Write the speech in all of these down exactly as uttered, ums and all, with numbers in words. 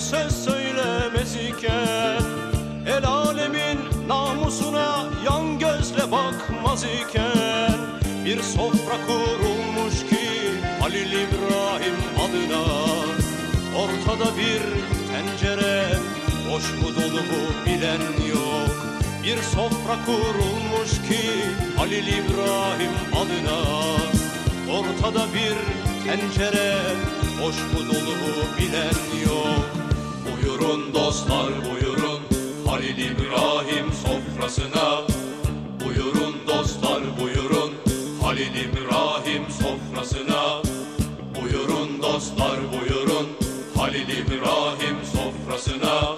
söz söylemez iken, el alemin namusuna yan gözle bakmaz iken, bir sofra kurulmuş ki Halil İbrahim adına, ortada bir tencere, boş mu dolu mu bilen yok. Bir sofra kurulmuş ki Halil İbrahim adına, ortada bir tencere, boş mu dolu mu bilen yok. Buyurun dostlar buyurun Halil İbrahim sofrasına, buyurun dostlar buyurun Halil İbrahim sofrasına, buyurun dostlar buyurun Halil İbrahim sofrasına.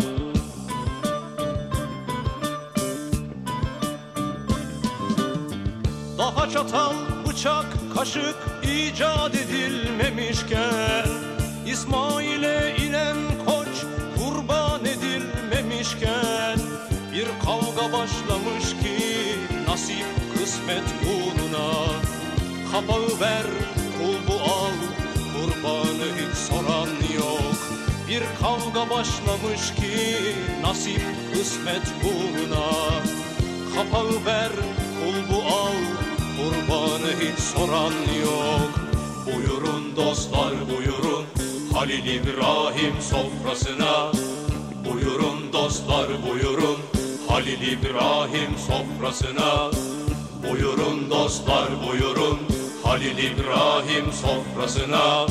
Daha çatal, bıçak, kaşık icat edilmemişken, İsmail'e inen koç kurban edilmemişken, bir kavga başlamış ki nasip kısmet uğruna, kapağı ver kulbu al, kurbanı hiç soran yok. Bir kavga başlamış ki nasip kısmet uğruna, kapağı ver kulbu al, kurbanı hiç soran yok. Buyurun dostlar buyurun Halil İbrahim sofrasına, buyurun dostlar buyurun Halil İbrahim sofrasına, buyurun dostlar buyurun Halil İbrahim sofrasına.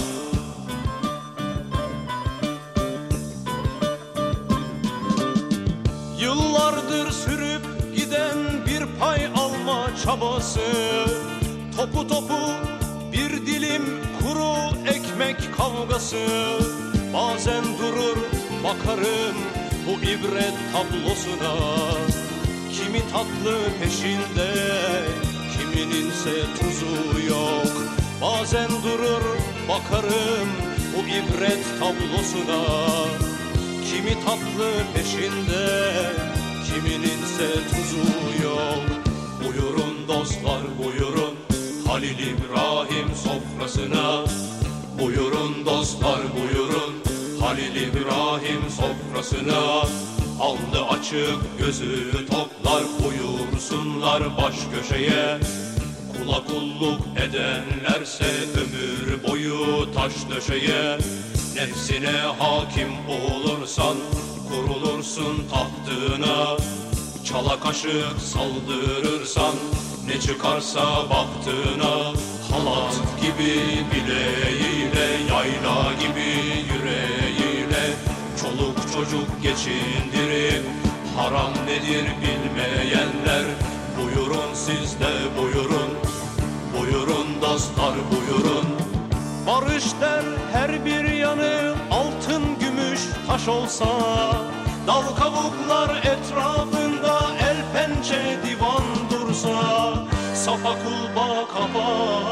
Yıllardır sürüp giden bir pay alma çabası, topu topu bir dilim kuru ekmek kavgası. Bazen durur bakarım bu ibret tablosuna, kimi tatlı peşinde kimininse tuzu yok. Bazen durur bakarım bu ibret tablosuna, kimi tatlı peşinde kimininse tuzu yok. Buyurun dostlar buyurun Halil İbrahim sofrasına, buyurun dostlar buyurun Halil İbrahim sofrasına. Alnı açık gözü toplar buyursunlar baş köşeye, kula kulluk edenlerse ömür boyu taş döşeye. Nefsine hakim olursan kurulursun tahtına, çala kaşık saldırırsan ne çıkarsa baktığına. Halat gibi bileğiyle, yayla gibi yüreğiyle, çoluk çocuk geçindirip haram nedir bilmeyenler. Buyurun siz de buyurun, buyurun dostlar buyurun. Barış der her bir yanı altın gümüş taş olsa, dal kavuklar etrafında el pençe divan dursa. Safa kulba kaba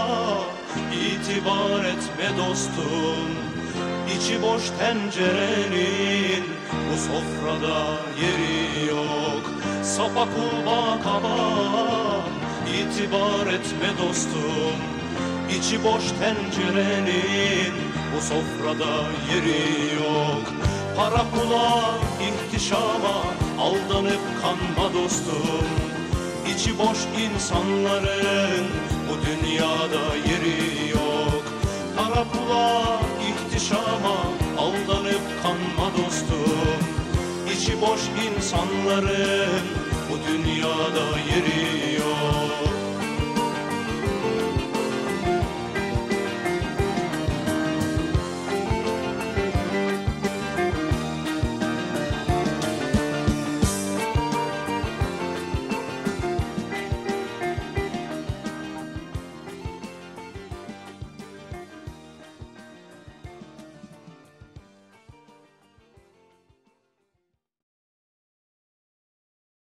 itibar etme dostum, içi boş tencerenin bu sofrada yeri yok. Safa kulba kaba itibar etme dostum, İçi boş tencerenin bu sofrada yeri yok. Para pula ihtişama aldanıp kanma dostum, İçi boş insanların bu dünyada yeri yok. Para pula ihtişama aldanıp kanma dostum, İçi boş insanların bu dünyada yeri yok.